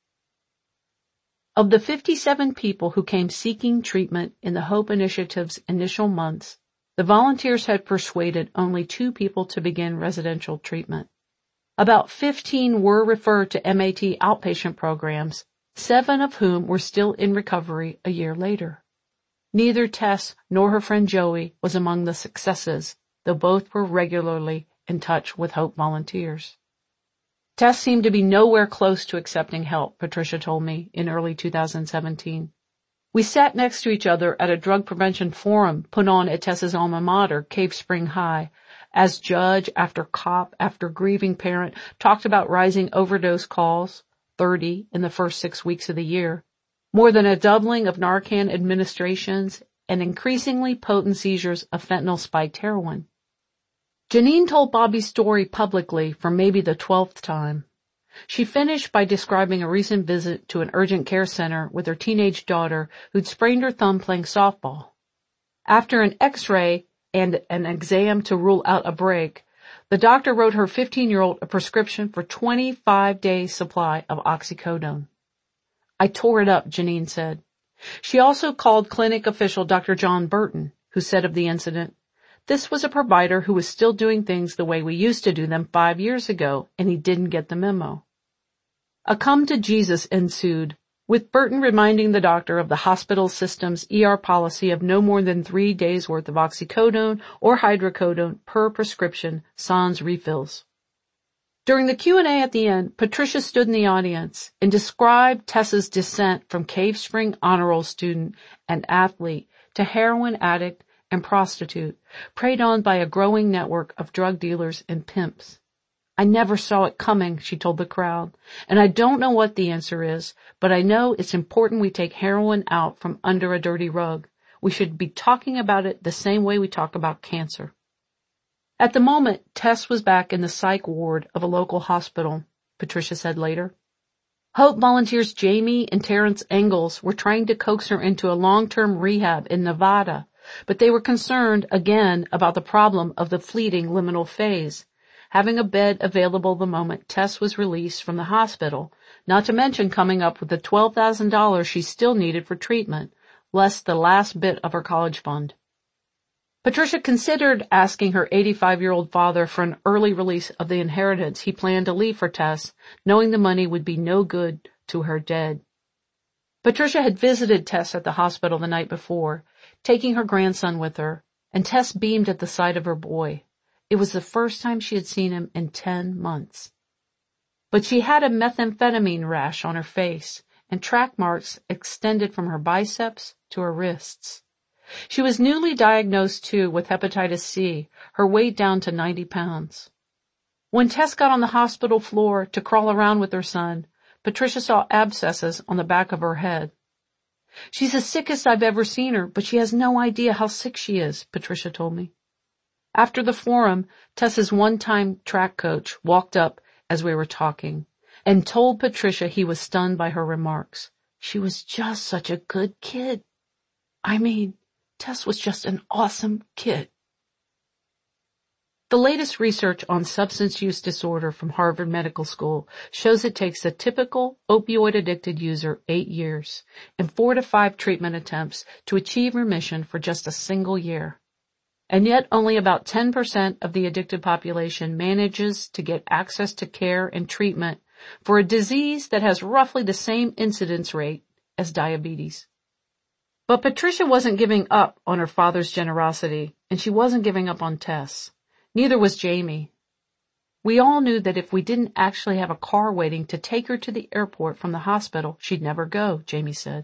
Of the fifty-seven people who came seeking treatment in the Hope Initiative's initial months, the volunteers had persuaded only two people to begin residential treatment. About fifteen were referred to M A T outpatient programs, seven of whom were still in recovery a year later. Neither Tess nor her friend Joey was among the successes, though both were regularly in touch with Hope volunteers. Tess seemed to be nowhere close to accepting help, Patricia told me in early two thousand seventeen. We sat next to each other at a drug prevention forum put on at Tess's alma mater, Cave Spring High, as judge after cop after grieving parent talked about rising overdose calls, thirty in the first six weeks of the year, more than a doubling of Narcan administrations, and increasingly potent seizures of fentanyl-spiked heroin. Janine told Bobby's story publicly for maybe the twelfth time. She finished by describing a recent visit to an urgent care center with her teenage daughter who'd sprained her thumb playing softball. After an x-ray and an exam to rule out a break, the doctor wrote her fifteen-year-old a prescription for twenty-five days' supply of oxycodone. "I tore it up," Janine said. She also called clinic official Doctor John Burton, who said of the incident, "This was a provider who was still doing things the way we used to do them five years ago, and he didn't get the memo." A come to Jesus ensued, with Burton reminding the doctor of the hospital system's E R policy of no more than three days' worth of oxycodone or hydrocodone per prescription, sans refills. During the Q and A at the end, Patricia stood in the audience and described Tessa's descent from Cave Spring honor roll student and athlete to heroin addict and prostitute, preyed on by a growing network of drug dealers and pimps. "I never saw it coming," she told the crowd, "and I don't know what the answer is, but I know it's important we take heroin out from under a dirty rug. We should be talking about it the same way we talk about cancer. At the moment, Tess was back in the psych ward of a local hospital, Patricia said later. Hope volunteers Jamie and Terrence Engels were trying to coax her into a long-term rehab in Nevada, but they were concerned, again, about the problem of the fleeting liminal phase, having a bed available the moment Tess was released from the hospital, not to mention coming up with the twelve thousand dollars she still needed for treatment, less the last bit of her college fund. Patricia considered asking her eighty-five-year-old father for an early release of the inheritance he planned to leave for Tess, knowing the money would be no good to her dead. Patricia had visited Tess at the hospital the night before, taking her grandson with her, and Tess beamed at the sight of her boy. It was the first time she had seen him in ten months. But she had a methamphetamine rash on her face, and track marks extended from her biceps to her wrists. She was newly diagnosed, too, with hepatitis C, her weight down to ninety pounds. When Tess got on the hospital floor to crawl around with her son, Patricia saw abscesses on the back of her head. She's the sickest I've ever seen her, but she has no idea how sick she is, Patricia told me. After the forum, Tess's one-time track coach walked up as we were talking and told Patricia he was stunned by her remarks. She was just such a good kid. I mean, Tess was just an awesome kid. The latest research on substance use disorder from Harvard Medical School shows it takes a typical opioid-addicted user eight years and four to five treatment attempts to achieve remission for just a single year. And yet only about ten percent of the addicted population manages to get access to care and treatment for a disease that has roughly the same incidence rate as diabetes. But Patricia wasn't giving up on her father's generosity, and she wasn't giving up on Tess. Neither was Jamie. We all knew that if we didn't actually have a car waiting to take her to the airport from the hospital, she'd never go, Jamie said.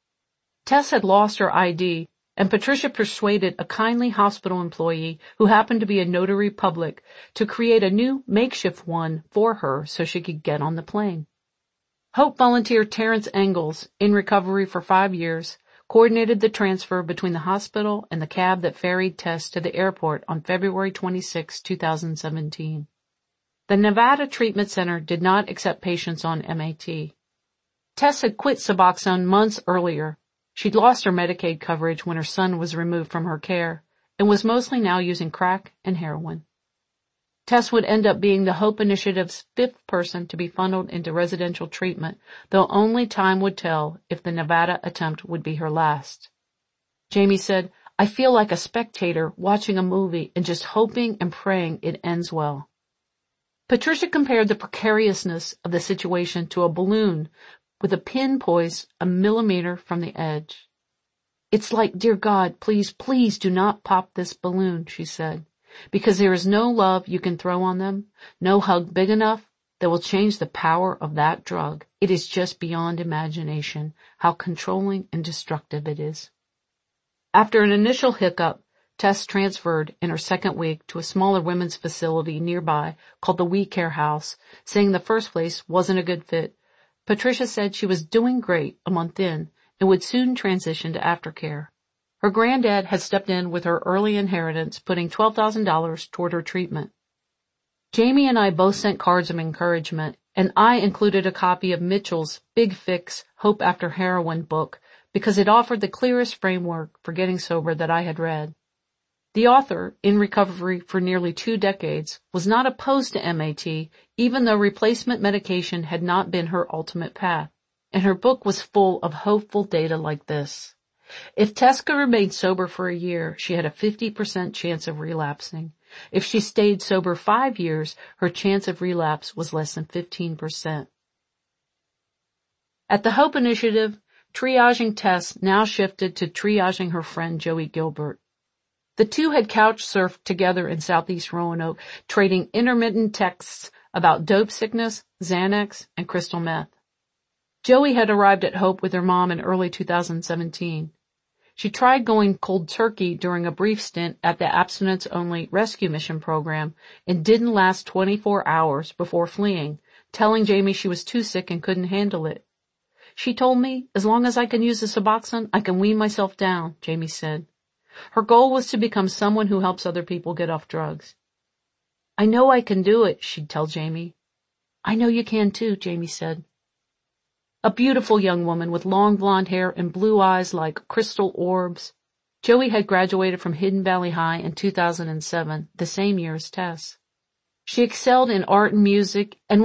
Tess had lost her I D, and Patricia persuaded a kindly hospital employee who happened to be a notary public to create a new makeshift one for her so she could get on the plane. Hope volunteer Terrence Engels, in recovery for five years, coordinated the transfer between the hospital and the cab that ferried Tess to the airport on February twenty-sixth, two thousand seventeen. The Nevada Treatment Center did not accept patients on M A T. Tess had quit Suboxone months earlier. She'd lost her Medicaid coverage when her son was removed from her care and was mostly now using crack and heroin. Tess would end up being the Hope Initiative's fifth person to be funneled into residential treatment, though only time would tell if the Nevada attempt would be her last. Jamie said, I feel like a spectator watching a movie and just hoping and praying it ends well. Patricia compared the precariousness of the situation to a balloon with a pin poised a millimeter from the edge. It's like, dear God, please, please do not pop this balloon, she said. Because there is no love you can throw on them, no hug big enough that will change the power of that drug. It is just beyond imagination how controlling and destructive it is. After an initial hiccup, Tess transferred in her second week to a smaller women's facility nearby called the We Care House, saying the first place wasn't a good fit. Patricia said she was doing great a month in and would soon transition to aftercare. Her granddad had stepped in with her early inheritance, putting twelve thousand dollars toward her treatment. Jamie and I both sent cards of encouragement, and I included a copy of Mitchell's Big Fix Hope After Heroin book because it offered the clearest framework for getting sober that I had read. The author, in recovery for nearly two decades, was not opposed to M A T, even though replacement medication had not been her ultimate path, and her book was full of hopeful data like this. If Tess could remain sober for a year, she had a fifty percent chance of relapsing. If she stayed sober five years, her chance of relapse was less than fifteen percent. At the Hope Initiative, triaging Tess now shifted to triaging her friend Joey Gilbert. The two had couch surfed together in Southeast Roanoke, trading intermittent texts about dope sickness, Xanax, and crystal meth. Joey had arrived at Hope with her mom in early two thousand seventeen. She tried going cold turkey during a brief stint at the abstinence-only rescue mission program and didn't last twenty-four hours before fleeing, telling Jamie she was too sick and couldn't handle it. She told me, as long as I can use the Suboxone, I can wean myself down, Jamie said. Her goal was to become someone who helps other people get off drugs. I know I can do it, she'd tell Jamie. I know you can too, Jamie said. A beautiful young woman with long blonde hair and blue eyes like crystal orbs, Joey had graduated from Hidden Valley High in two thousand seven, the same year as Tess. She excelled in art and music and